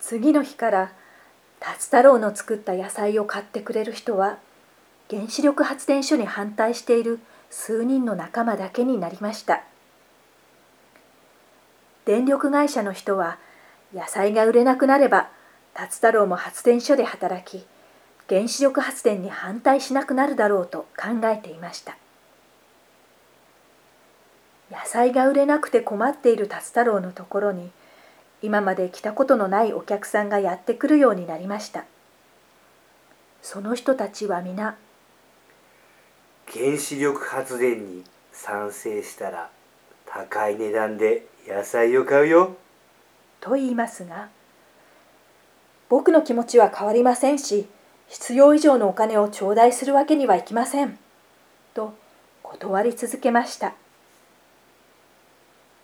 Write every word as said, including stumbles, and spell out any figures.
次の日から竜太郎の作った野菜を買ってくれる人は原子力発電所に反対している数人の仲間だけになりました。電力会社の人は野菜が売れなくなれば竜太郎も発電所で働き、原子力発電に反対しなくなるだろうと考えていました。野菜が売れなくて困っている竜太郎のところに今まで来たことのないお客さんがやってくるようになりました。その人たちは皆、 原子力発電に賛成したら高い値段で野菜を買うよと言いますが、僕の気持ちは変わりませんし、必要以上のお金を頂戴するわけにはいきません。と断り続けました。